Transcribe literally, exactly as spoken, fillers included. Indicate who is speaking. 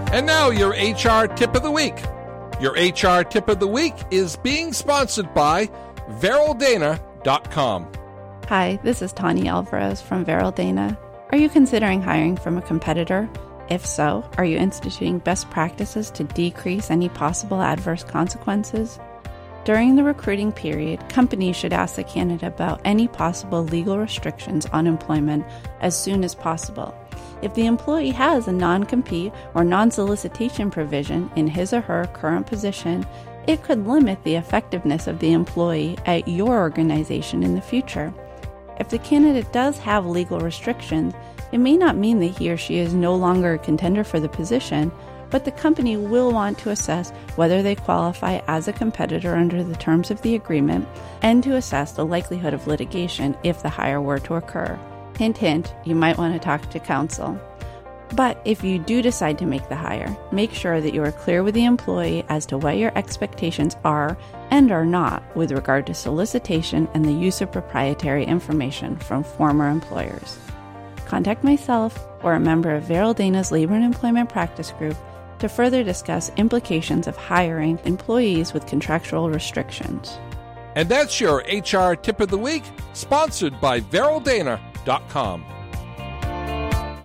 Speaker 1: And now your H R Tip of the Week. Your H R Tip of the Week is being sponsored by Veryl Dana dot com.
Speaker 2: Hi, this is Tani Alvarez from Veryl Dana. Are you considering hiring from a competitor? If so, are you instituting best practices to decrease any possible adverse consequences? During the recruiting period, companies should ask the candidate about any possible legal restrictions on employment as soon as possible. If the employee has a non-compete or non-solicitation provision in his or her current position, it could limit the effectiveness of the employee at your organization in the future. If the candidate does have legal restrictions, it may not mean that he or she is no longer a contender for the position, but the company will want to assess whether they qualify as a competitor under the terms of the agreement and to assess the likelihood of litigation if the hire were to occur. Hint, hint, you might want to talk to counsel. But if you do decide to make the hire, make sure that you are clear with the employee as to what your expectations are and are not with regard to solicitation and the use of proprietary information from former employers. Contact myself or a member of Veryl Dana's Labor and Employment Practice Group to further discuss implications of hiring employees with contractual restrictions.
Speaker 1: And that's your H R Tip of the Week, sponsored by Veryl Dana dot com.